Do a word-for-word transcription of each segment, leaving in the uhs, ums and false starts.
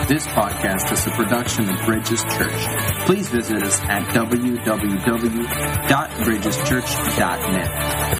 This podcast is a production of Bridges Church. Please visit us at w w w dot bridges church dot net.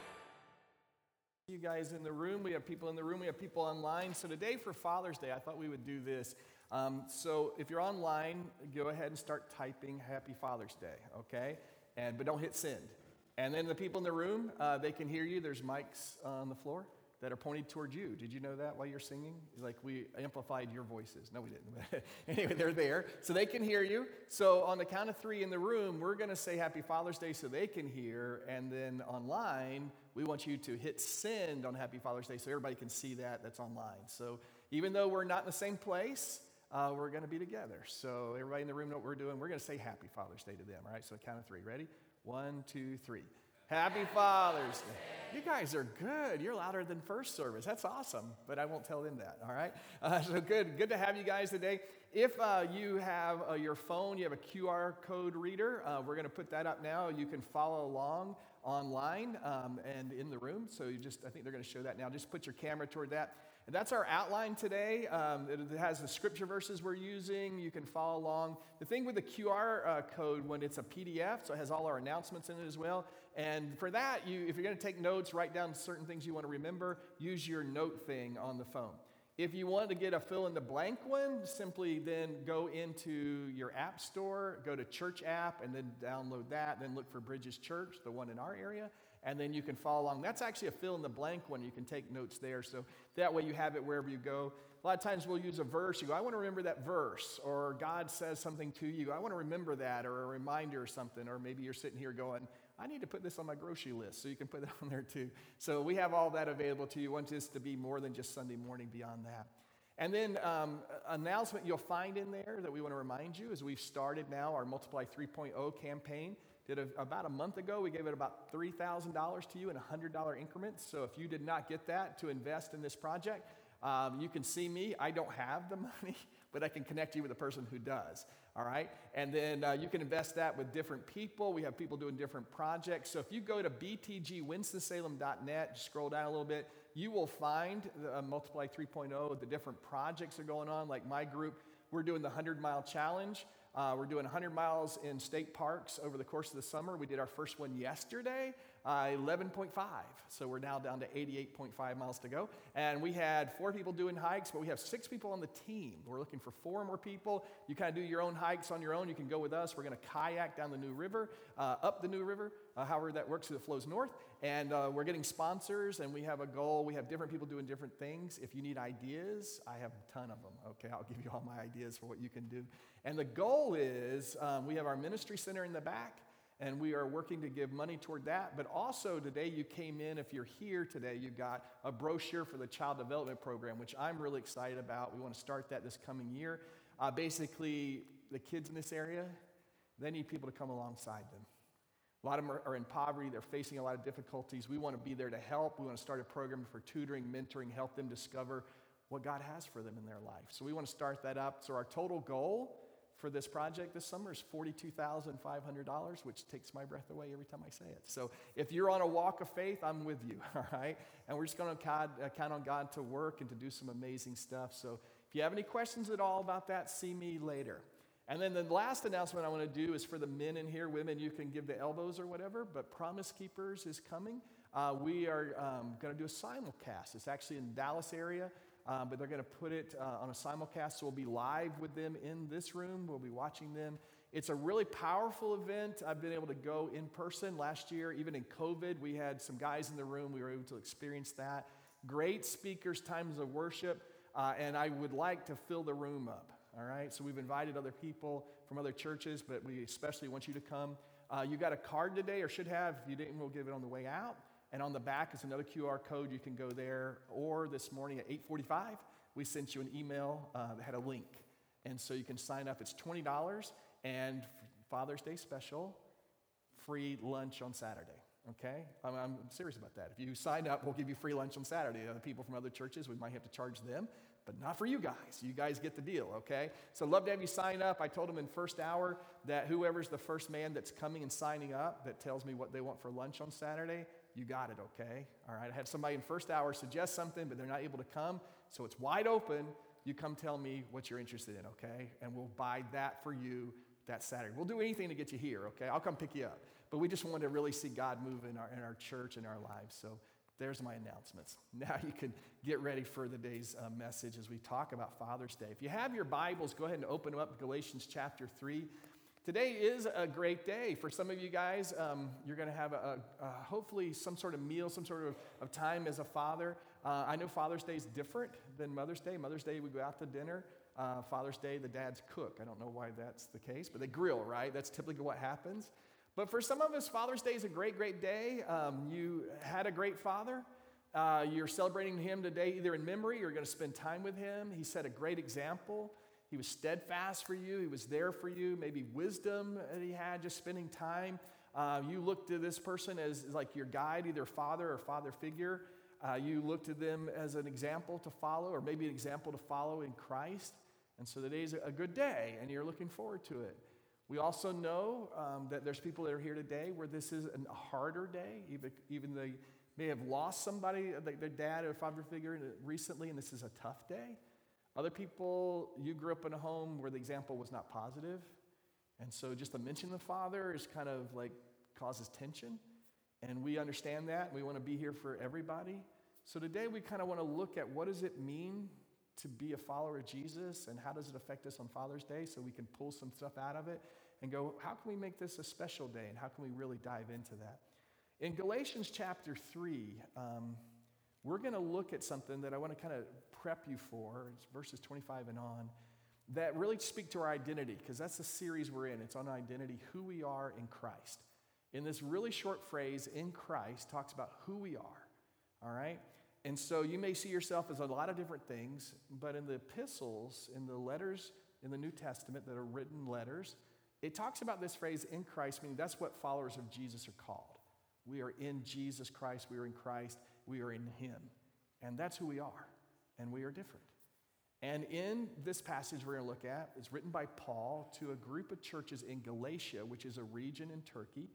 You guys in the room, we have people in the room, we have people online. So today for Father's Day, I thought we would do this. Um, so if you're online, go ahead and start typing Happy Father's Day, okay? And but don't hit send. And then the people in the room, uh, they can hear you. There's mics on the floor that are pointed toward you. Did you know that while you're singing? Like we amplified your voices. No, we didn't. Anyway, they're there. So they can hear you. So on the count of three in the room, we're going to say Happy Father's Day so they can hear. And then online, we want you to hit send on Happy Father's Day so everybody can see that that's online. So even though we're not in the same place, uh, we're going to be together. So everybody in the room know what we're doing. We're going to say Happy Father's Day to them. All right, so count of three. Ready? One, two, three. Happy Father's Day. You guys are good. You're louder than first service. That's awesome, but I won't tell them that, all right? Uh, so good good to have you guys today. If uh, you have uh, your phone, you have a Q R code reader, uh, we're going to put that up now. You can follow along online um, and in the room. So you just, I think they're going to show that now. Just put your camera toward that. And that's our outline today. Um, it, it has the scripture verses we're using. You can follow along. The thing with the Q R uh, code, when it's a P D F, so it has all our announcements in it as well. And for that, you, if you're going to take notes, write down certain things you want to remember, use your note thing on the phone. If you want to get a fill-in-the-blank one, simply then go into your app store, go to Church app, and then download that. Then look for Bridges Church, the one in our area, and then you can follow along. That's actually a fill-in-the-blank one. You can take notes there, so that way you have it wherever you go. A lot of times we'll use a verse. You go, I want to remember that verse, or God says something to you. I want to remember that, or a reminder or something, or maybe you're sitting here going, I need to put this on my grocery list, so you can put that on there too. So we have all that available to you. We want this to be more than just Sunday morning beyond that. And then um, announcement you'll find in there that we want to remind you is we've started now our Multiply three point oh campaign. Did a, about a month ago, we gave it about three thousand dollars to you in one hundred dollars increments. So if you did not get that to invest in this project, um, you can see me. I don't have the money, but I can connect you with a person who does. All right, and then uh, you can invest that with different people. We have people doing different projects. So if you go to b t g winston salem dot net, scroll down a little bit, you will find the, uh, Multiply three point oh, the different projects are going on. Like my group, we're doing the hundred-mile challenge. Uh, we're doing one hundred miles in state parks over the course of the summer. We did our first one yesterday, uh, eleven point five. So we're now down to eighty-eight point five miles to go. And we had four people doing hikes, but we have six people on the team. We're looking for four more people. You kind of do your own hikes on your own. You can go with us. We're going to kayak down the New River, uh, up the New River, uh, however that works, it flows north. And uh, we're getting sponsors, and we have a goal. We have different people doing different things. If you need ideas, I have a ton of them. Okay, I'll give you all my ideas for what you can do. And the goal is um, we have our ministry center in the back, and we are working to give money toward that. But also today you came in, if you're here today, you got a brochure for the Child Development Program, which I'm really excited about. We want to start that this coming year. Uh, basically, the kids in this area, they need people to come alongside them. A lot of them are, are in poverty. They're facing a lot of difficulties. We want to be there to help. We want to start a program for tutoring, mentoring, help them discover what God has for them in their life. So we want to start that up. So our total goal for this project this summer is forty-two thousand five hundred dollars, which takes my breath away every time I say it. So if you're on a walk of faith, I'm with you, all right? And we're just going to count, uh, count on God to work and to do some amazing stuff. So if you have any questions at all about that, see me later. And then the last announcement I want to do is for the men in here. Women, you can give the elbows or whatever, but Promise Keepers is coming. Uh, we are um, going to do a simulcast. It's actually in the Dallas area. Uh, but they're going to put it uh, on a simulcast, so we'll be live with them in this room. We'll be watching them. It's a really powerful event. I've been able to go in person last year. Even in COVID, we had some guys in the room. We were able to experience that. Great speakers, times of worship, uh, and I would like to fill the room up, all right? So we've invited other people from other churches, but we especially want you to come. Uh, you got a card today, or should have. If you didn't, we'll give it on the way out. And on the back is another Q R code. You can go there. Or this morning at eight forty-five, we sent you an email uh, that had a link. And so you can sign up. It's twenty dollars. And Father's Day special, free lunch on Saturday. Okay? I'm, I'm serious about that. If you sign up, we'll give you free lunch on Saturday. Other people from other churches, we might have to charge them. But not for you guys. You guys get the deal, okay? So love to have you sign up. I told them in first hour that whoever's the first man that's coming and signing up that tells me what they want for lunch on Saturday, you got it, okay? All right, I had somebody in first hour suggest something, but they're not able to come, so it's wide open. you come tell me what you're interested in, okay? And we'll buy that for you that Saturday. We'll do anything to get you here, okay? I'll come pick you up. But we just want to really see God move in our, in our church and our lives. So there's my announcements. Now you can get ready for the day's uh, message as we talk about Father's Day. If you have your Bibles, go ahead and open them up, Galatians chapter three. Today is a great day. For some of you guys, um, you're going to have a, a, a, hopefully some sort of meal, some sort of, of time as a father. Uh, I know Father's Day is different than Mother's Day. Mother's Day, we go out to dinner. Uh, Father's Day, the dads cook. I don't know why that's the case, but they grill, right? That's typically what happens. But for some of us, Father's Day is a great, great day. Um, you had a great father. Uh, you're celebrating him today either in memory or you're going to spend time with him. He set a great example. He was steadfast for you. He was there for you. Maybe wisdom that he had, just spending time. Uh, you looked to this person as, as like your guide, either father or father figure. Uh, you looked to them as an example to follow, or maybe an example to follow in Christ. And so today's a good day, and you're looking forward to it. We also know um, that there's people that are here today where this is a harder day, even, even they may have lost somebody, their dad or father figure recently, and this is a tough day. Other people, you grew up in a home where the example was not positive, and so just to mention the father is kind of like causes tension, and we understand that. We want to be here for everybody. So today we kind of want to look at what does it mean to be a follower of Jesus, and how does it affect us on Father's Day, so we can pull some stuff out of it and go, how can we make this a special day, and how can we really dive into that? In Galatians chapter three, um, we're going to look at something that I want to kind of prep you for. It's verses twenty-five and on, that really speak to our identity, because that's the series we're in. It's on identity, who we are in Christ. In this really short phrase, in Christ, talks about who we are, all right? And so you may see yourself as a lot of different things, but in the epistles, in the letters in the New Testament that are written letters, it talks about this phrase, in Christ, meaning that's what followers of Jesus are called. We are in Jesus Christ, we are in Christ, we are in him. And that's who we are, and we are different. And in this passage we're going to look at, it's written by Paul to a group of churches in Galatia, which is a region in Turkey.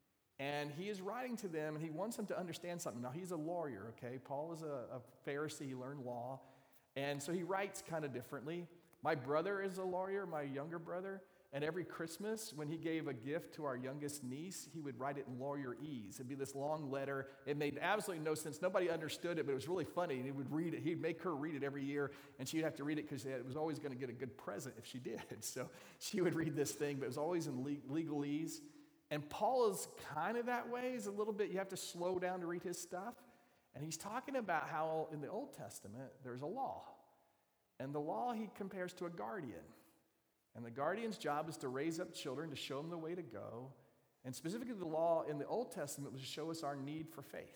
And he is writing to them, and he wants them to understand something. Now, he's a lawyer, okay? Paul is a, a Pharisee. He learned law. And so he writes kind of differently. My brother is a lawyer, my younger brother. And every Christmas, when he gave a gift to our youngest niece, he would write it in lawyerese. It'd be this long letter. It made absolutely no sense. Nobody understood it, but it was really funny. And he would read it. He'd make her read it every year, and she'd have to read it because it was always going to get a good present if she did. So she would read this thing, but it was always in legalese. And Paul is kind of that way. He's a little bit, you have to slow down to read his stuff. And he's talking about how in the Old Testament, there's a law. And the law he compares to a guardian. And the guardian's job is to raise up children, to show them the way to go. And specifically the law in the Old Testament was to show us our need for faith.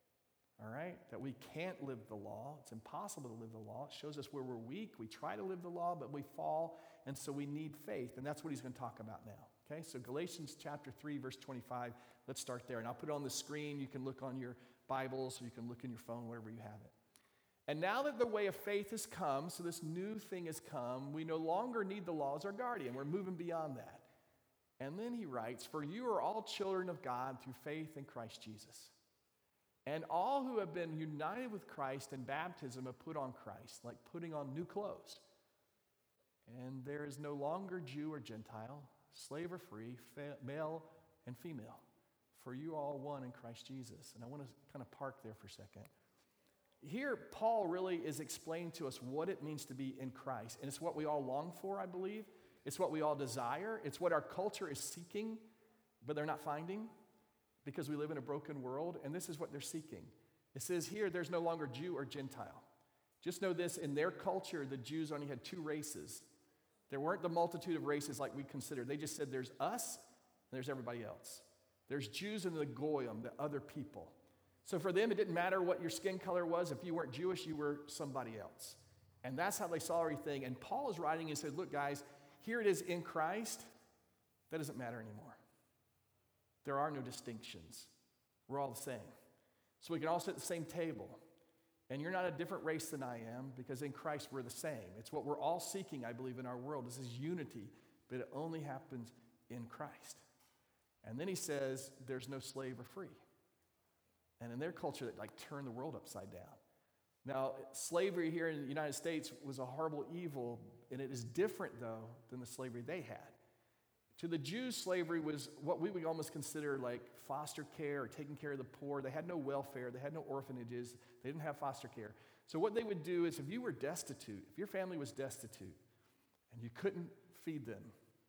All right? That we can't live the law. It's impossible to live the law. It shows us where we're weak. We try to live the law, but we fall. And so we need faith. And that's what he's going to talk about now. Okay, so Galatians chapter three, verse twenty-five, let's start there. And I'll put it on the screen. You can look on your Bibles, or you can look in your phone, wherever you have it. And now that the way of faith has come, so this new thing has come, we no longer need the law as our guardian. We're moving beyond that. And then he writes, for you are all children of God through faith in Christ Jesus. And all who have been united with Christ in baptism have put on Christ, like putting on new clothes. And there is no longer Jew or Gentile, slave or free, fa- male and female, for you are all one in Christ Jesus. And I want to kind of park there for a second. Here, Paul really is explaining to us what it means to be in Christ. And it's what we all long for, I believe. It's what we all desire. It's what our culture is seeking, but they're not finding because we live in a broken world. And this is what they're seeking. It says here, there's no longer Jew or Gentile. Just know this, in their culture, the Jews only had two races. There weren't the multitude of races like we consider. They just said there's us and there's everybody else. There's Jews and the Goyim, the other people. So for them, it didn't matter what your skin color was. If you weren't Jewish, you were somebody else. And that's how they saw everything. And Paul is writing and said, look, guys, here it is in Christ. That doesn't matter anymore. There are no distinctions. We're all the same. So we can all sit at the same table. And you're not a different race than I am, because in Christ we're the same. It's what we're all seeking, I believe, in our world. This is unity, but it only happens in Christ. And then he says there's no slave or free. And in their culture, that like turned the world upside down. Now, slavery here in the United States was a horrible evil, and it is different, though, than the slavery they had. To the Jews, slavery was what we would almost consider like foster care or taking care of the poor. They had no welfare. They had no orphanages. They didn't have foster care. So what they would do is if you were destitute, if your family was destitute and you couldn't feed them,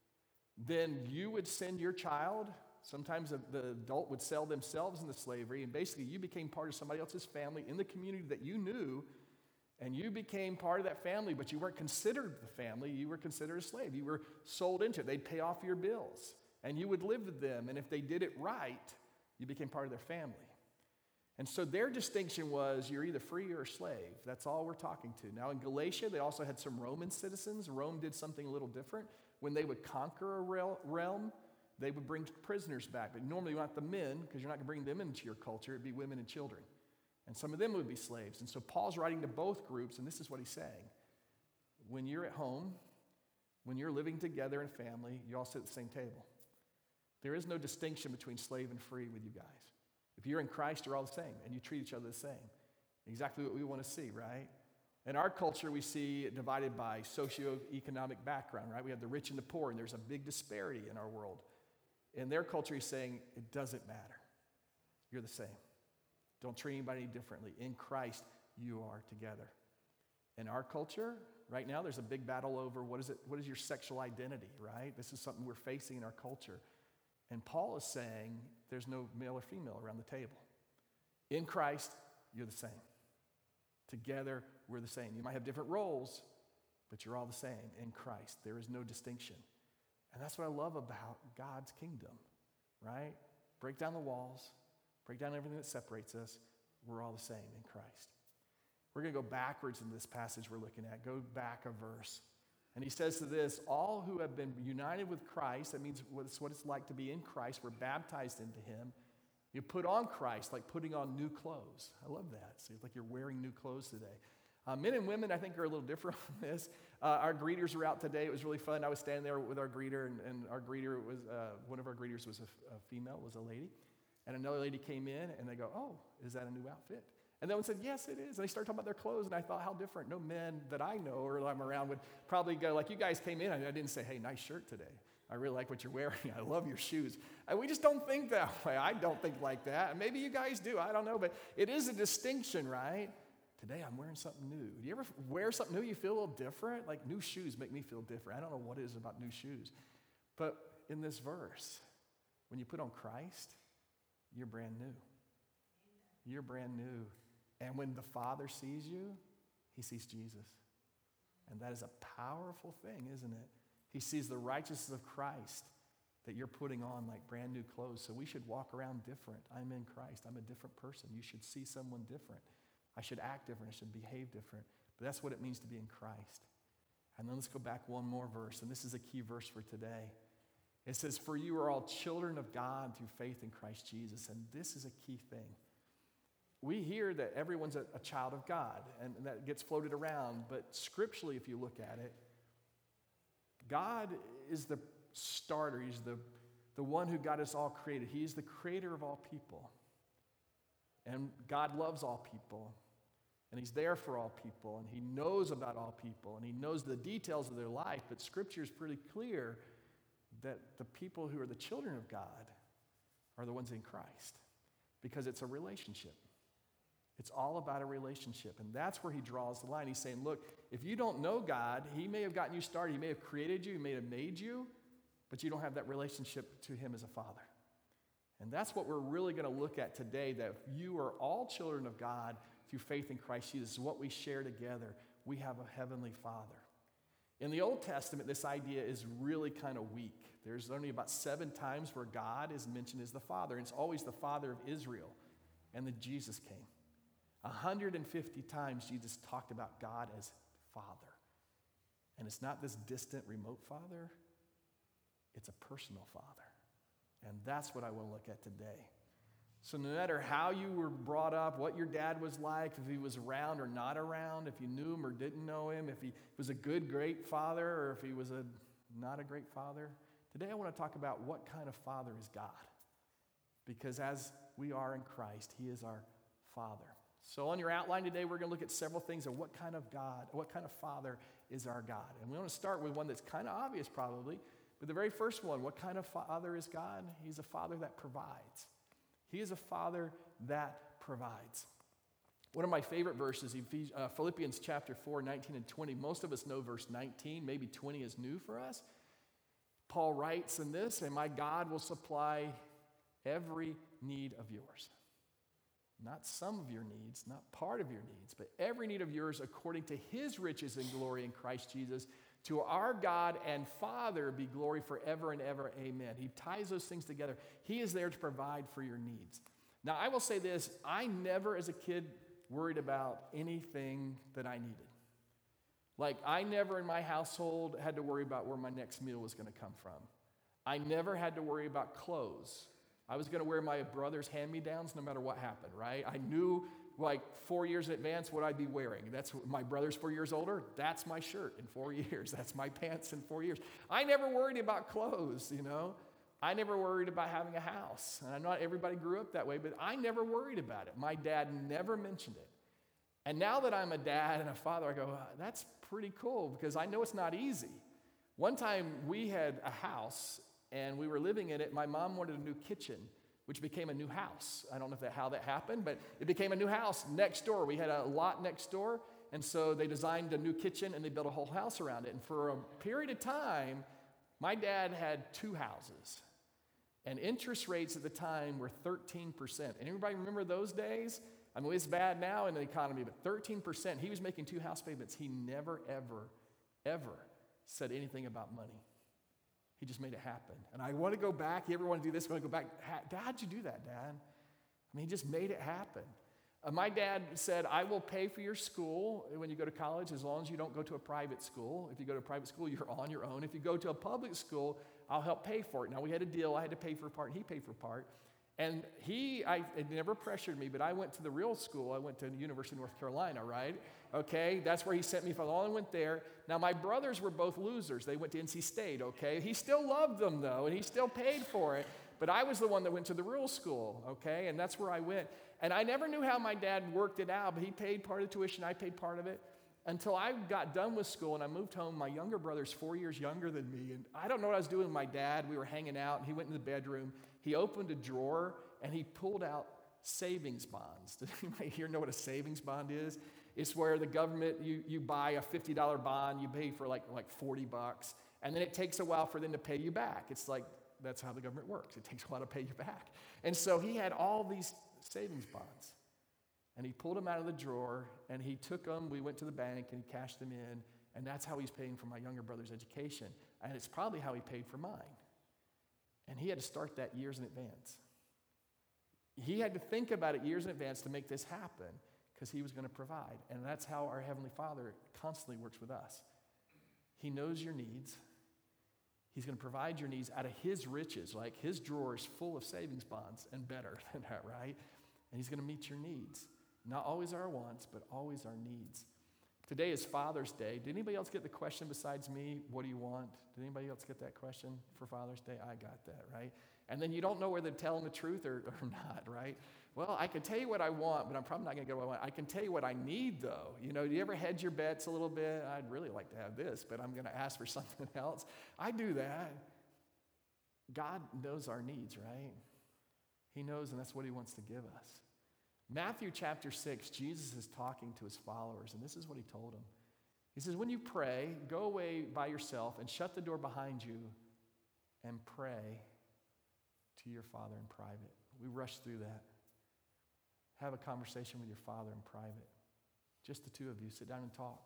then you would send your child. Sometimes the, the adult would sell themselves into slavery, and basically you became part of somebody else's family in the community that you knew, and you became part of that family, but you weren't considered the family. You were considered a slave. You were sold into it. They'd pay off your bills, and you would live with them, and if they did it right, you became part of their family. And so their distinction was you're either free or a slave. That's all we're talking to. Now in Galatia, they also had some Roman citizens. Rome did something a little different. When they would conquer a realm, they would bring prisoners back. But normally not the men, because you're not going to bring them into your culture. It'd be women and children. And some of them would be slaves. And so Paul's writing to both groups, and this is what he's saying. When you're at home, when you're living together in family, you all sit at the same table. There is no distinction between slave and free with you guys. If you're in Christ, you're all the same, and you treat each other the same. Exactly what we want to see, right? In our culture, we see it divided by socioeconomic background, right? We have the rich and the poor, and there's a big disparity in our world. In their culture, he's saying, it doesn't matter. You're the same. Don't treat anybody differently. In Christ, you are together. In our culture, right now, there's a big battle over what is it? What is your sexual identity, right? This is something we're facing in our culture. And Paul is saying there's no male or female around the table. In Christ, you're the same. Together, we're the same. You might have different roles, but you're all the same in Christ. There is no distinction. And that's what I love about God's kingdom, right? Break down the walls, break down everything that separates us. We're all the same in Christ. We're going to go backwards in this passage we're looking at. Go back a verse. And he says to this, all who have been united with Christ, that means it's what it's like to be in Christ. We're baptized into him. You put on Christ like putting on new clothes. I love that. See, it's like you're wearing new clothes today. Uh, men and women, I think, are a little different on this. Uh, our greeters were out today. It was really fun. I was standing there with our greeter, and, and our greeter was, uh, one of our greeters was a, a female, was a lady. And another lady came in, and they go, oh, is that a new outfit? And that one said, yes, it is. And they started talking about their clothes, and I thought, how different. No men that I know or I'm around would probably go, like, you guys came in, and I didn't say, hey, nice shirt today. I really like what you're wearing. I love your shoes. And we just don't think that way. I don't think like that. Maybe you guys do. I don't know. But it is a distinction, right? Today I'm wearing something new. Do you ever wear something new, you feel a little different? Like new shoes make me feel different. I don't know what it is about new shoes. But in this verse, when you put on Christ, you're brand new. You're brand new. And when the Father sees you, he sees Jesus. And that is a powerful thing, isn't it? He sees the righteousness of Christ that you're putting on like brand new clothes. So we should walk around different. I'm in Christ. I'm a different person. You should see someone different. I should act different. I should behave different. But that's what it means to be in Christ. And then let's go back one more verse. And this is a key verse for today. It says, for you are all children of God through faith in Christ Jesus. And this is a key thing. We hear that everyone's a, a child of God, and, and that gets floated around. But scripturally, if you look at it, God is the starter. He's the, the one who got us all created. He is the creator of all people. And God loves all people. And he's there for all people. And he knows about all people. And he knows the details of their life. But Scripture is pretty clear that the people who are the children of God are the ones in Christ. Because it's a relationship. It's all about a relationship. And that's where he draws the line. He's saying, look, if you don't know God, he may have gotten you started. He may have created you. He may have made you. But you don't have that relationship to him as a father. And that's what we're really going to look at today, that you are all children of God through faith in Christ Jesus. What we share together. We have a heavenly Father. In the Old Testament, this idea is really kind of weak. There's only about seven times where God is mentioned as the Father. And it's always the Father of Israel. And then Jesus came. one hundred fifty times Jesus talked about God as Father. And it's not this distant, remote Father. It's a personal Father. And that's what I want to look at today. So no matter how you were brought up, what your dad was like, if he was around or not around, if you knew him or didn't know him, if he was a good, great father, or if he was a not a great father, today I want to talk about what kind of Father is God. Because as we are in Christ, he is our Father. So on your outline today, we're going to look at several things of what kind of God, what kind of Father is our God. And we want to start with one that's kind of obvious probably, but the very first one, what kind of Father is God? He's a Father that provides. He is a Father that provides. One of my favorite verses, uh, Philippians chapter four, nineteen and twenty. Most of us know verse nineteen, maybe twenty is new for us. Paul writes in this, and my God will supply every need of yours. Not some of your needs, not part of your needs, but every need of yours according to his riches and glory in Christ Jesus. To our God and Father be glory forever and ever. Amen. He ties those things together. He is there to provide for your needs. Now, I will say this. I never, as a kid, worried about anything that I needed. Like, I never in my household had to worry about where my next meal was going to come from. I never had to worry about clothes. I was going to wear my brother's hand-me-downs no matter what happened, right? I knew, like, four years in advance what I'd be wearing. That's my brother's four years older. That's my shirt in four years. That's my pants in four years. I never worried about clothes, you know. I never worried about having a house. And I know not everybody grew up that way, but I never worried about it. My dad never mentioned it. And now that I'm a dad and a father, I go, that's pretty cool because I know it's not easy. One time we had a house and we were living in it. My mom wanted a new kitchen, which became a new house. I don't know if that, how that happened, but it became a new house next door. We had a lot next door, and so they designed a new kitchen and they built a whole house around it. And for a period of time, my dad had two houses. And interest rates at the time were thirteen percent. And everybody remember those days? I mean, it's bad now in the economy, but thirteen percent. He was making two house payments. He never, ever, ever said anything about money. He just made it happen. And I want to go back. You ever want to do this? I want to go back. How'd you do that, Dad? I mean, he just made it happen. Uh, my dad said, I will pay for your school when you go to college as long as you don't go to a private school. If you go to a private school, you're on your own. If you go to a public school, I'll help pay for it. Now, we had a deal. I had to pay for a part, and he paid for a part. And he, I, it never pressured me, but I went to the real school. I went to the University of North Carolina, right? Okay, that's where he sent me. For all I went there. Now, my brothers were both losers. They went to N C State, okay? He still loved them, though, and he still paid for it. But I was the one that went to the real school, okay? And that's where I went. And I never knew how my dad worked it out, but he paid part of the tuition. I paid part of it. Until I got done with school and I moved home. My younger brother's four years younger than me. And I don't know what I was doing with my dad. We were hanging out, and he went in the bedroom. He opened a drawer, and he pulled out savings bonds. Does anybody here know what a savings bond is? It's where the government, you, you buy a fifty dollar bond, you pay for like, like forty bucks, and then it takes a while for them to pay you back. It's like, that's how the government works. It takes a while to pay you back. And so he had all these savings bonds. And he pulled them out of the drawer, and he took them. We went to the bank, and he cashed them in, and that's how he's paying for my younger brother's education. And it's probably how he paid for mine. And he had to start that years in advance. He had to think about it years in advance to make this happen because he was going to provide. And that's how our Heavenly Father constantly works with us. He knows your needs. He's going to provide your needs out of his riches, like his drawer is full of savings bonds and better than that, right? And he's going to meet your needs. Not always our wants, but always our needs. Today is Father's Day. Did anybody else get the question besides me, what do you want? Did anybody else get that question for Father's Day? I got that, right? And then you don't know whether to tell them the truth or, or not, right? Well, I can tell you what I want, but I'm probably not going to get what I want. I can tell you what I need, though. You know, do you ever hedge your bets a little bit? I'd really like to have this, but I'm going to ask for something else. I do that. God knows our needs, right? He knows, and that's what he wants to give us. Matthew chapter six, Jesus is talking to his followers, and this is what he told them. He says, when you pray, go away by yourself and shut the door behind you and pray to your Father in private. We rush through that. Have a conversation with your Father in private. Just the two of you, sit down and talk.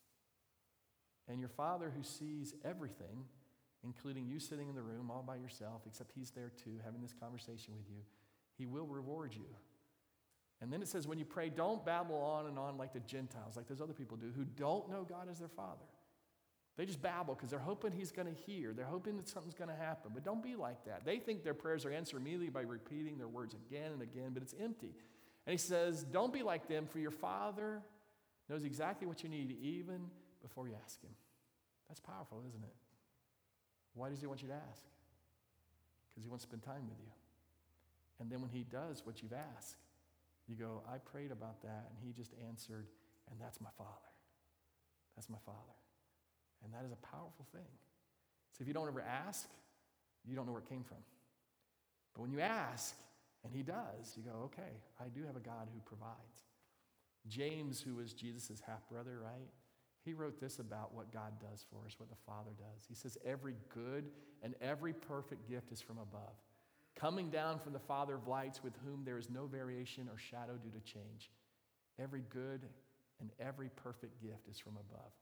And your Father who sees everything, including you sitting in the room all by yourself, except he's there too, having this conversation with you, he will reward you. And then it says, when you pray, don't babble on and on like the Gentiles, like those other people do, who don't know God as their Father. They just babble because they're hoping he's going to hear. They're hoping that something's going to happen. But don't be like that. They think their prayers are answered immediately by repeating their words again and again, but it's empty. And he says, don't be like them, for your Father knows exactly what you need even before you ask him. That's powerful, isn't it? Why does he want you to ask? Because he wants to spend time with you. And then when he does what you've asked, You go, I prayed about that, and he just answered, and that's my Father. That's my Father. And that is a powerful thing. So if you don't ever ask, you don't know where it came from. But when you ask, and he does, you go, okay, I do have a God who provides. James, who was Jesus' half-brother, right? He wrote this about what God does for us, what the Father does. He says, every good and every perfect gift is from above, coming down from the Father of lights, with whom there is no variation or shadow due to change. Every good and every perfect gift is from above.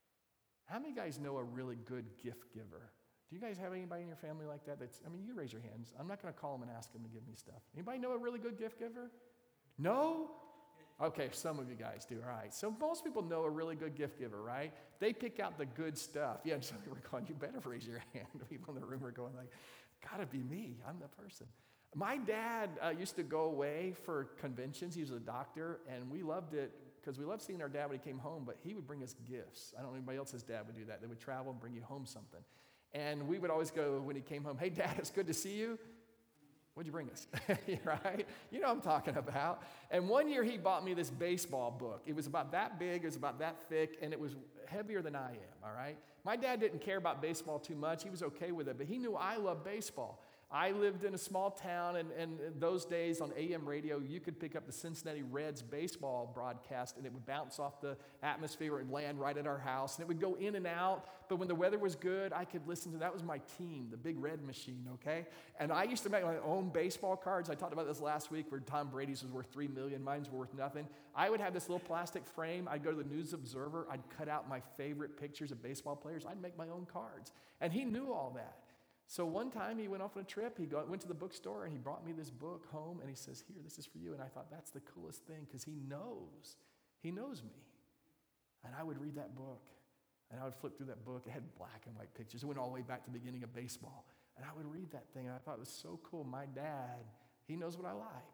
How many guys know a really good gift giver? Do you guys have anybody in your family like that? That's, I mean, you raise your hands. I'm not going to call them and ask them to give me stuff. Anybody know a really good gift giver? No? Okay, some of you guys do. All right. So most people know a really good gift giver, right? They pick out the good stuff. Yeah, some people are going, you better raise your hand. People in the room are going like, gotta be me. I'm the person. My dad uh, used to go away for conventions. He was a doctor, and we loved it because we loved seeing our dad when he came home, but he would bring us gifts. I don't know if anybody else's dad would do that. They would travel and bring you home something. And we would always go when he came home, hey, Dad, it's good to see you. What'd you bring us? Right? You know what I'm talking about. And one year he bought me this baseball book. It was about that big, it was about that thick, and it was heavier than I am, all right? My dad didn't care about baseball too much. He was okay with it, but he knew I loved baseball. I lived in a small town, and, and those days on A M radio, you could pick up the Cincinnati Reds baseball broadcast, and it would bounce off the atmosphere and land right at our house, and it would go in and out. But when the weather was good, I could listen to, that was my team, the Big Red Machine, okay? And I used to make my own baseball cards. I talked about this last week where Tom Brady's was worth three million dollars, mine's were worth nothing. I would have this little plastic frame. I'd go to the News Observer. I'd cut out my favorite pictures of baseball players. I'd make my own cards. And he knew all that. So one time he went off on a trip, he got, went to the bookstore, and he brought me this book home, and he says, here, this is for you. And I thought, that's the coolest thing, because he knows. He knows me. And I would read that book, and I would flip through that book. It had black and white pictures. It went all the way back to the beginning of baseball. And I would read that thing, and I thought it was so cool. My dad, he knows what I like.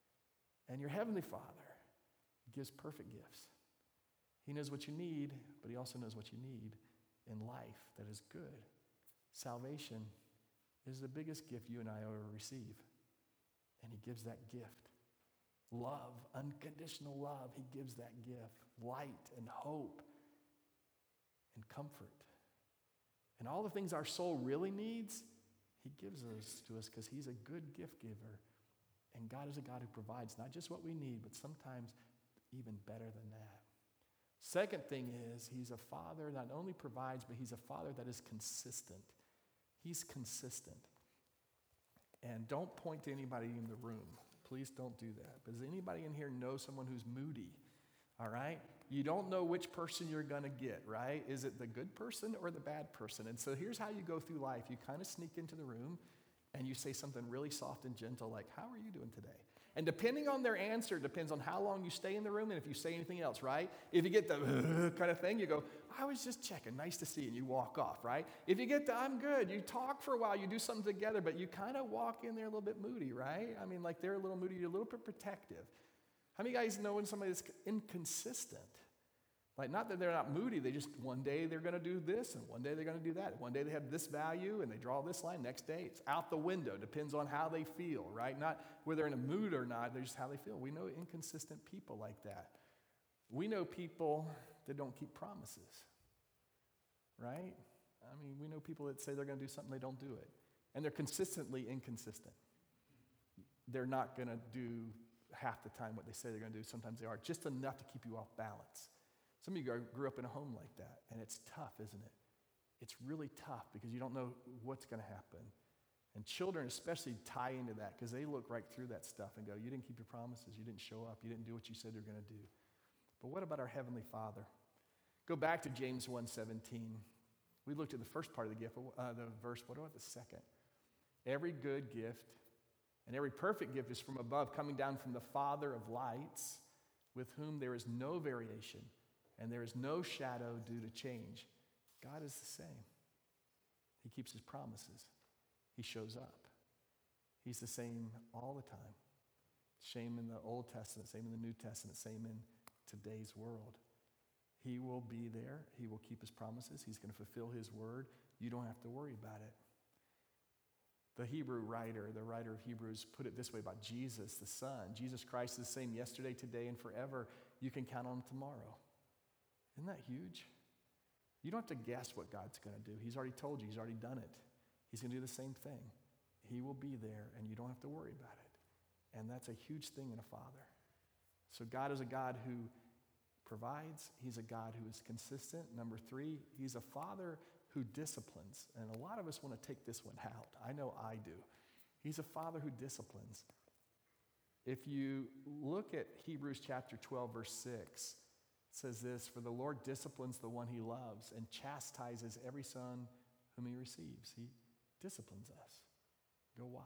And your Heavenly Father gives perfect gifts. He knows what you need, but he also knows what you need in life that is good. Salvation is the biggest gift you and I ever receive. And he gives that gift. Love, unconditional love, he gives that gift. Light and hope and comfort. And all the things our soul really needs, he gives those to us because he's a good gift giver. And God is a God who provides not just what we need, but sometimes even better than that. Second thing is, he's a father that not only provides, but he's a father that is consistent. He's consistent. And don't point to anybody in the room. Please don't do that. But does anybody in here know someone who's moody? All right? You don't know which person you're going to get, right? Is it the good person or the bad person? And so here's how you go through life. You kind of sneak into the room and you say something really soft and gentle like, how are you doing today? And depending on their answer, depends on how long you stay in the room and if you say anything else, right? If you get the uh, kind of thing, you go, I was just checking, nice to see you, and you walk off, right? If you get the I'm good, you talk for a while, you do something together, but you kind of walk in there a little bit moody, right? I mean, like they're a little moody, you're a little bit protective. How many of you guys know when somebody's inconsistent? Like, not that they're not moody, they just, one day they're going to do this, and one day they're going to do that. One day they have this value, and they draw this line. Next day, it's out the window. Depends on how they feel, right? Not whether they're in a mood or not, they're just how they feel. We know inconsistent people like that. We know people that don't keep promises, right? I mean, we know people that say they're going to do something, they don't do it. And they're consistently inconsistent. They're not going to do half the time what they say they're going to do. Sometimes they are, just enough to keep you off balance. Some of you grew up in a home like that, and it's tough, isn't it? It's really tough because you don't know what's going to happen. And children especially tie into that because they look right through that stuff and go, you didn't keep your promises, you didn't show up, you didn't do what you said you were going to do. But what about our Heavenly Father? Go back to James one seventeen. We looked at the first part of the gift, uh, the verse. What about the second? Every good gift and every perfect gift is from above, coming down from the Father of lights, with whom there is no variation and there is no shadow due to change. God is the same. He keeps his promises. He shows up. He's the same all the time. Same in the Old Testament, same in the New Testament, same in today's world. He will be there. He will keep his promises. He's going to fulfill his word. You don't have to worry about it. The Hebrew writer, the writer of Hebrews, put it this way about Jesus, the Son. Jesus Christ is the same yesterday, today, and forever. You can count on him tomorrow. Isn't that huge? You don't have to guess what God's going to do. He's already told you. He's already done it. He's going to do the same thing. He will be there, and you don't have to worry about it. And that's a huge thing in a father. So God is a God who provides. He's a God who is consistent. Number three, he's a father who disciplines. And a lot of us want to take this one out. I know I do. He's a father who disciplines. If you look at Hebrews chapter twelve, verse six, it says this, "For the Lord disciplines the one he loves and chastises every son whom he receives." He disciplines us. Go, why?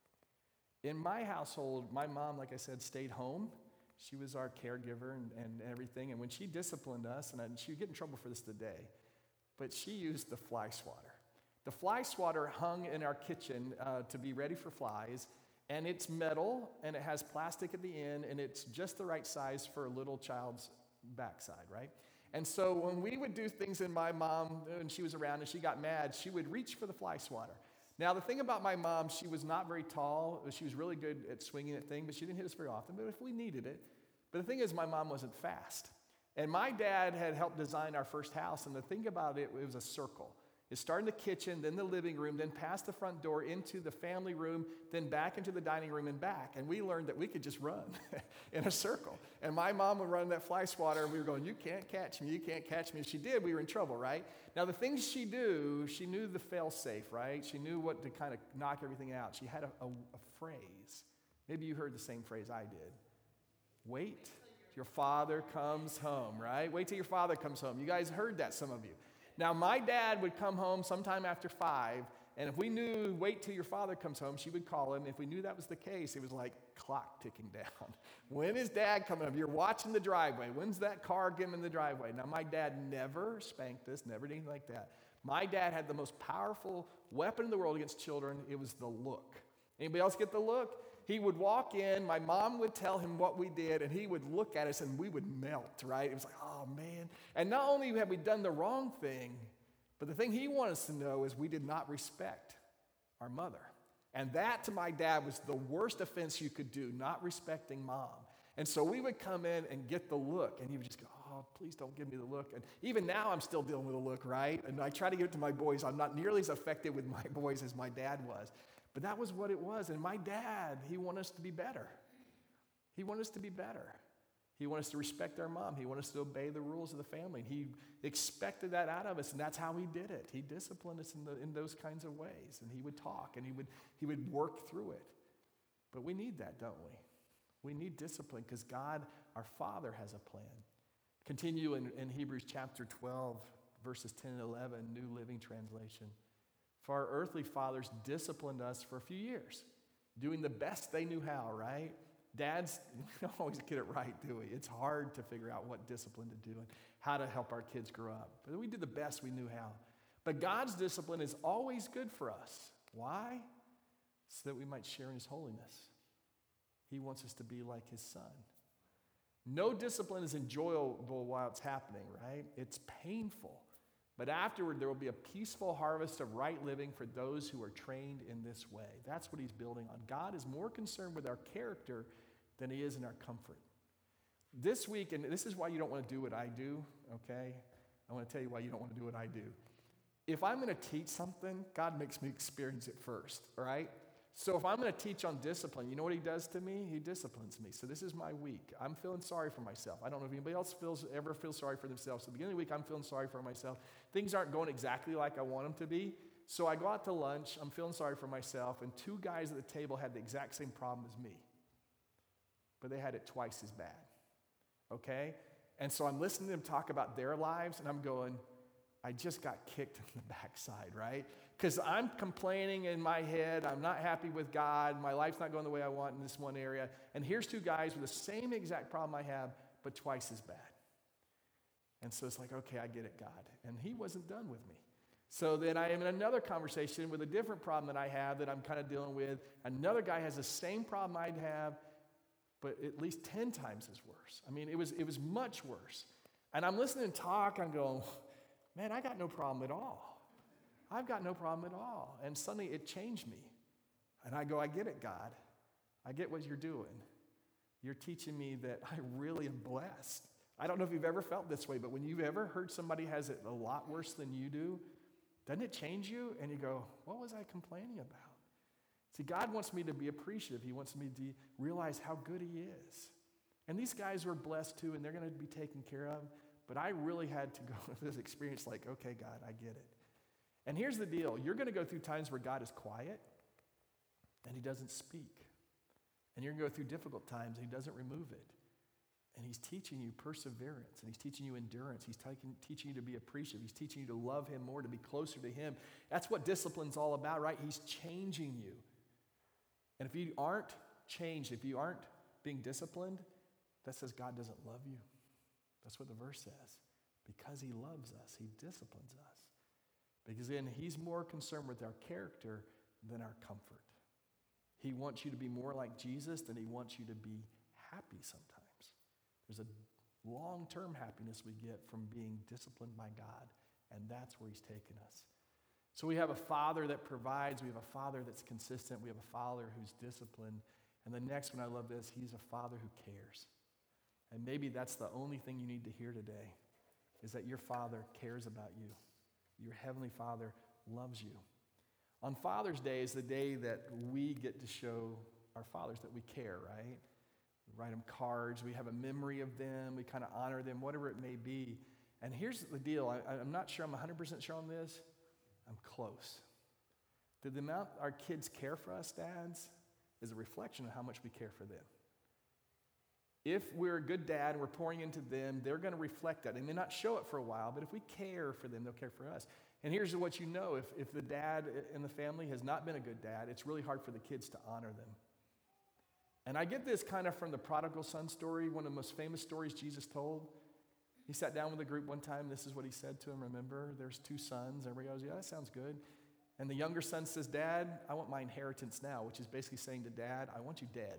In my household, my mom, like I said, stayed home. She was our caregiver and, and everything. And when she disciplined us, and I, she would get in trouble for this today, but she used the fly swatter. The fly swatter hung in our kitchen uh, to be ready for flies, and it's metal, and it has plastic at the end, and it's just the right size for a little child's backside, right? And so when we would do things in my mom, when she was around and she got mad, she would reach for the fly swatter. Now, the thing about my mom, she was not very tall. She was really good at swinging at things, but she didn't hit us very often, but if we needed it. But the thing is, my mom wasn't fast. And my dad had helped design our first house, and the thing about it, it was a circle. It started in the kitchen, then the living room, then past the front door into the family room, then back into the dining room and back. And we learned that we could just run in a circle. And my mom would run that fly swatter, and we were going, "You can't catch me, you can't catch me." If she did, we were in trouble, right? Now, the things she do, she knew the fail-safe, right? She knew what to kind of knock everything out. She had a, a, a phrase. Maybe you heard the same phrase I did. Wait till your father comes home, right? Wait till your father comes home. You guys heard that, some of you. Now, my dad would come home sometime after five, and if we knew, wait till your father comes home, she would call him. If we knew that was the case, it was like clock ticking down. When is dad coming home? You're watching the driveway. When's that car getting in the driveway? Now, my dad never spanked us, never did anything like that. My dad had the most powerful weapon in the world against children. It was the look. Anybody else get the look? He would walk in, my mom would tell him what we did, and he would look at us, and we would melt, right? It was like, oh, man. And not only have we done the wrong thing, but the thing he wanted us to know is we did not respect our mother. And that, to my dad, was the worst offense you could do, not respecting mom. And so we would come in and get the look, and he would just go, "Oh, please don't give me the look." And even now, I'm still dealing with the look, right? And I try to give it to my boys. I'm not nearly as effective with my boys as my dad was. But that was what it was. And my dad, he wanted us to be better. He wanted us to be better. He wanted us to respect our mom. He wanted us to obey the rules of the family. And he expected that out of us, and that's how he did it. He disciplined us in, the, in those kinds of ways. And he would talk, and he would, he would work through it. But we need that, don't we? We need discipline because God, our Father, has a plan. Continue in, in Hebrews chapter twelve, verses ten and eleven, New Living Translation. "For our earthly fathers disciplined us for a few years, doing the best they knew how," right? Dads, we don't always get it right, do we? It's hard to figure out what discipline to do and how to help our kids grow up. But we did the best we knew how. But God's discipline is always good for us. Why? So that we might share in his holiness. He wants us to be like his son. No discipline is enjoyable while it's happening, right? It's painful. But afterward, there will be a peaceful harvest of right living for those who are trained in this way. That's what he's building on. God is more concerned with our character than he is in our comfort. This week, and this is why you don't want to do what I do, okay? I want to tell you why you don't want to do what I do. If I'm going to teach something, God makes me experience it first, all right? So if I'm going to teach on discipline, you know what he does to me? He disciplines me. So this is my week. I'm feeling sorry for myself. I don't know if anybody else feels ever feels sorry for themselves. So at the beginning of the week, I'm feeling sorry for myself. Things aren't going exactly like I want them to be. So I go out to lunch. I'm feeling sorry for myself. And two guys at the table had the exact same problem as me. But they had it twice as bad. Okay? And so I'm listening to them talk about their lives, and I'm going, I just got kicked in the backside, right? Because I'm complaining in my head. I'm not happy with God. My life's not going the way I want in this one area. And here's two guys with the same exact problem I have, but twice as bad. And so it's like, okay, I get it, God. And he wasn't done with me. So then I am in another conversation with a different problem that I have that I'm kind of dealing with. Another guy has the same problem I'd have, but at least ten times as worse. I mean, it was, it was much worse. And I'm listening and talk. I'm going, man, I got no problem at all. I've got no problem at all. And suddenly it changed me. And I go, I get it, God. I get what you're doing. You're teaching me that I really am blessed. I don't know if you've ever felt this way, but when you've ever heard somebody has it a lot worse than you do, doesn't it change you? And you go, what was I complaining about? See, God wants me to be appreciative. He wants me to realize how good he is. And these guys were blessed too, and they're going to be taken care of. But I really had to go through this experience like, okay, God, I get it. And here's the deal. You're going to go through times where God is quiet and he doesn't speak. And you're going to go through difficult times and he doesn't remove it. And he's teaching you perseverance, and he's teaching you endurance. He's taking, teaching you to be appreciative. He's teaching you to love him more, to be closer to him. That's what discipline's all about, right? He's changing you. And if you aren't changed, if you aren't being disciplined, that says God doesn't love you. That's what the verse says. Because he loves us, he disciplines us. Because then he's more concerned with our character than our comfort. He wants you to be more like Jesus than he wants you to be happy sometimes. There's a long-term happiness we get from being disciplined by God, and that's where he's taken us. So we have a Father that provides. We have a Father that's consistent. We have a Father who's disciplined. And the next one, I love this, he's a Father who cares. And maybe that's the only thing you need to hear today, is that your Father cares about you. Your Heavenly Father loves you. On Father's Day is the day that we get to show our fathers that we care, right? We write them cards. We have a memory of them. We kind of honor them, whatever it may be. And here's the deal. I, I'm not sure I'm one hundred percent sure on this. I'm close. The amount our kids care for us, dads, is a reflection of how much we care for them. If we're a good dad and we're pouring into them, they're going to reflect that. They may not show it for a while, but if we care for them, they'll care for us. And here's what you know. If, if the dad in the family has not been a good dad, it's really hard for the kids to honor them. And I get this kind of from the prodigal son story, one of the most famous stories Jesus told. He sat down with a group one time. This is what he said to them. Remember, there's two sons. Everybody goes, yeah, that sounds good. And the younger son says, Dad, I want my inheritance now, which is basically saying to Dad, I want you dead.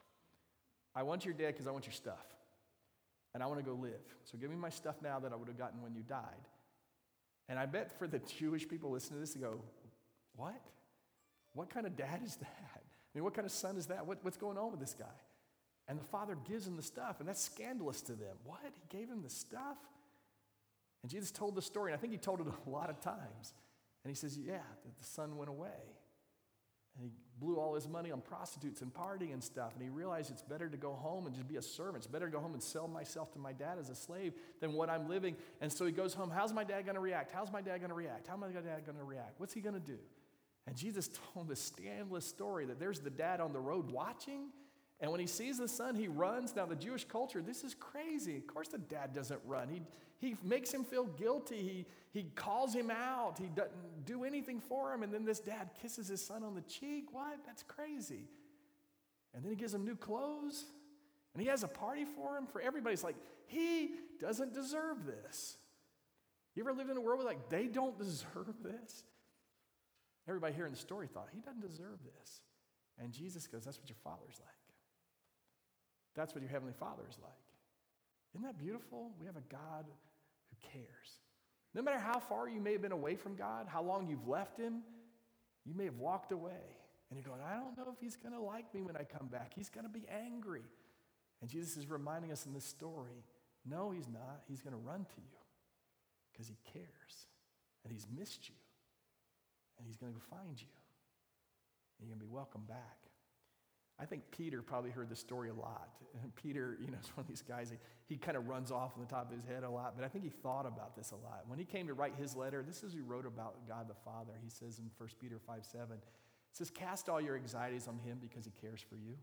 I want you dead because I want your stuff. And I want to go live. So give me my stuff now that I would have gotten when you died. And I bet for the Jewish people listening to this, they go, what? What kind of dad is that? I mean, what kind of son is that? What, what's going on with this guy? And the father gives him the stuff, and that's scandalous to them. What? He gave him the stuff? And Jesus told the story, and I think he told it a lot of times. And he says, yeah, the son went away. And he blew all his money on prostitutes and partying and stuff. And he realized it's better to go home and just be a servant. It's better to go home and sell myself to my dad as a slave than what I'm living. And so he goes home. How's my dad going to react? How's my dad going to react? How's my dad going to react? What's he going to do? And Jesus told this scandalous story that there's the dad on the road watching. And when he sees the son, he runs. Now, the Jewish culture, this is crazy. Of course the dad doesn't run. He, he makes him feel guilty. He, he calls him out. He doesn't do anything for him. And then this dad kisses his son on the cheek. What? That's crazy. And then he gives him new clothes. And he has a party for him, for everybody. It's like, he doesn't deserve this. You ever lived in a world where like, they don't deserve this? Everybody hearing the story thought, he doesn't deserve this. And Jesus goes, that's what your father's like. That's what your heavenly Father is like. Isn't that beautiful? We have a God who cares. No matter how far you may have been away from God, how long you've left him, you may have walked away. And you're going, I don't know if he's going to like me when I come back. He's going to be angry. And Jesus is reminding us in this story, no, he's not. He's going to run to you because he cares. And he's missed you. And he's going to go find you. And you're going to be welcome back. I think Peter probably heard this story a lot. And Peter, you know, is one of these guys, he, he kind of runs off on the top of his head a lot, but I think he thought about this a lot. When he came to write his letter, this is what he wrote about God the Father. He says in First Peter five seven, it says, cast all your anxieties on him because he cares for you.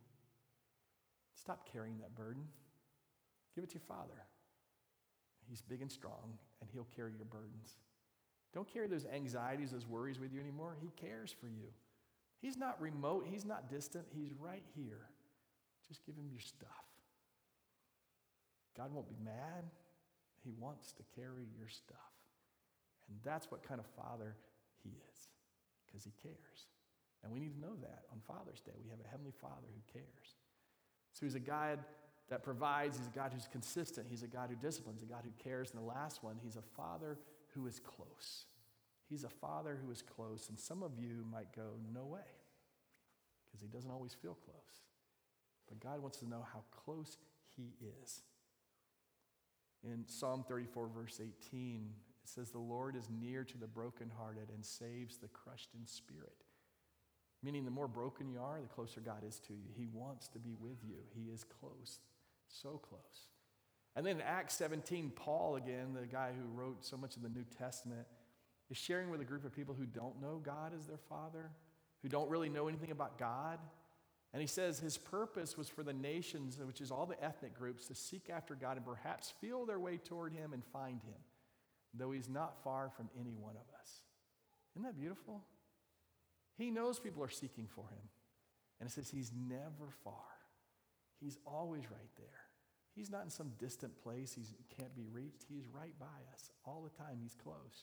Stop carrying that burden. Give it to your Father. He's big and strong, and he'll carry your burdens. Don't carry those anxieties, those worries with you anymore. He cares for you. He's not remote. He's not distant. He's right here. Just give him your stuff. God won't be mad. He wants to carry your stuff. And that's what kind of father he is, because he cares. And we need to know that on Father's Day. We have a heavenly Father who cares. So he's a God that provides. He's a God who's consistent. He's a God who disciplines, a God who cares. And the last one, he's a Father who is close. He's a Father who is close, and some of you might go, no way. because he doesn't always feel close. But God wants to know how close he is. In Psalm thirty-four, verse eighteen, it says, the Lord is near to the brokenhearted and saves the crushed in spirit. Meaning the more broken you are, the closer God is to you. He wants to be with you. He is close, so close. And then in Acts seventeen, Paul, again, the guy who wrote so much of the New Testament, is sharing with a group of people who don't know God as their Father, who don't really know anything about God. And he says his purpose was for the nations, which is all the ethnic groups, to seek after God and perhaps feel their way toward him and find him, though he's not far from any one of us. Isn't that beautiful? He knows people are seeking for him. And it says he's never far. He's always right there. He's not in some distant place he can't be reached. He's right by us all the time. He's close.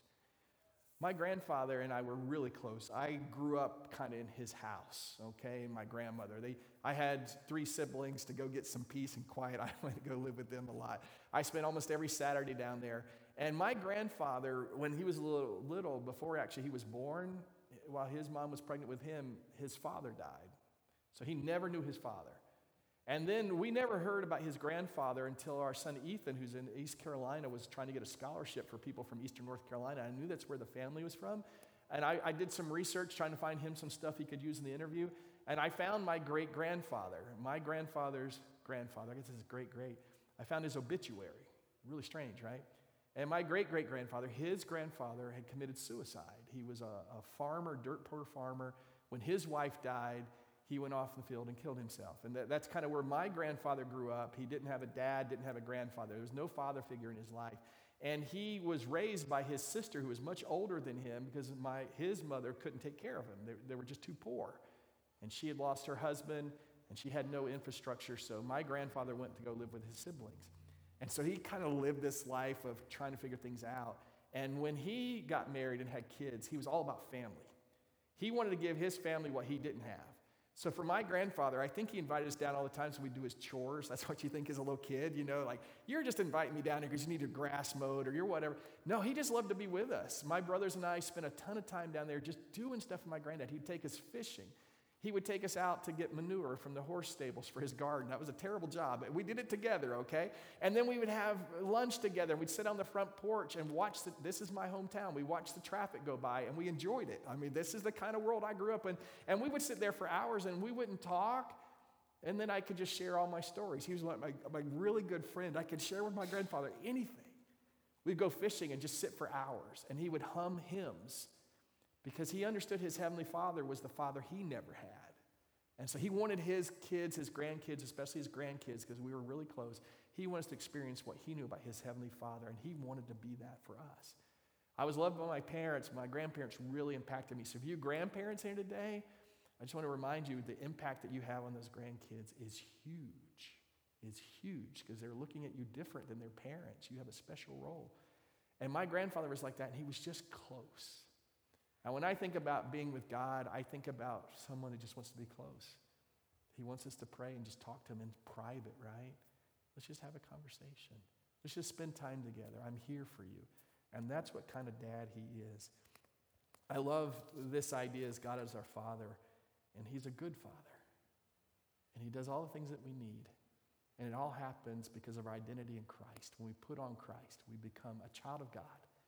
My grandfather and I were really close. I grew up kind of in his house, okay? My grandmother. They, I had three siblings to go get some peace and quiet. I went to go live with them a lot. I spent almost every Saturday down there. And my grandfather, when he was a little, little before actually he was born, while his mom was pregnant with him, his father died. So he never knew his father. And then we never heard about his grandfather until our son Ethan, who's in East Carolina, was trying to get a scholarship for people from Eastern North Carolina. I knew that's where the family was from. And I, I did some research trying to find him some stuff he could use in the interview. And I found my great-grandfather, my grandfather's grandfather. I guess this is great-great. I found his obituary. Really strange, right? And my great-great-grandfather, his grandfather, had committed suicide. He was a, a farmer, dirt poor farmer. When his wife died, he went off in the field and killed himself. And that, that's kind of where my grandfather grew up. He didn't have a dad, didn't have a grandfather. There was no father figure in his life. And he was raised by his sister, who was much older than him, because my, his mother couldn't take care of him. They, they were just too poor. And she had lost her husband, and she had no infrastructure. So my grandfather went to go live with his siblings. And so he kind of lived this life of trying to figure things out. And when he got married and had kids, he was all about family. He wanted to give his family what he didn't have. So for my grandfather, I think he invited us down all the time so we'd do his chores. That's what you think as a little kid, you know, like, you're just inviting me down here because you need your grass mowed or you're whatever. No, he just loved to be with us. My brothers and I spent a ton of time down there just doing stuff with my granddad. He'd take us fishing. He would take us out to get manure from the horse stables for his garden. That was a terrible job, but we did it together, okay? And then we would have lunch together. We'd sit on the front porch and watch the, this is my hometown. We watched the traffic go by, and we enjoyed it. I mean, this is the kind of world I grew up in. And we would sit there for hours, and we wouldn't talk, and then I could just share all my stories. He was like my, my really good friend. I could share with my grandfather anything. We'd go fishing and just sit for hours, and he would hum hymns, because he understood his heavenly Father was the Father he never had. And so he wanted his kids, his grandkids, especially his grandkids, because we were really close, he wanted us to experience what he knew about his heavenly Father, and he wanted to be that for us. I was loved by my parents. My grandparents really impacted me. So if you grandparents here today, I just want to remind you the impact that you have on those grandkids is huge. It's huge, because they're looking at you different than their parents. You have a special role. And my grandfather was like that, and he was just close. Now, when I think about being with God, I think about someone who just wants to be close. He wants us to pray and just talk to him in private, right? Let's just have a conversation. Let's just spend time together. I'm here for you. And that's what kind of dad he is. I love this idea as God is our Father, and he's a good Father. And he does all the things that we need. And it all happens because of our identity in Christ. When we put on Christ, we become a child of God.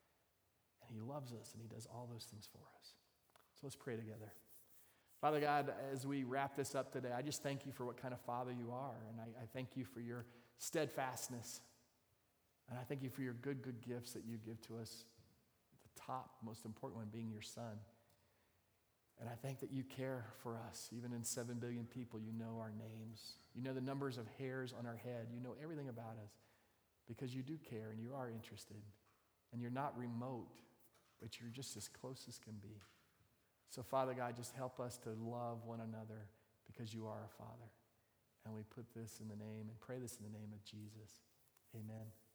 And he loves us, and he does all those things for us. So let's pray together. Father God, as we wrap this up today, I just thank you for what kind of Father you are. And I, I thank you for your steadfastness. And I thank you for your good, good gifts that you give to us. The top, most important one being your Son. And I thank that you care for us. Even in seven billion people, you know our names. You know the numbers of hairs on our head. You know everything about us because you do care and you are interested. And you're not remote, but you're just as close as can be. So, Father God, just help us to love one another because you are our Father. And we put this in the name and pray this in the name of Jesus. Amen.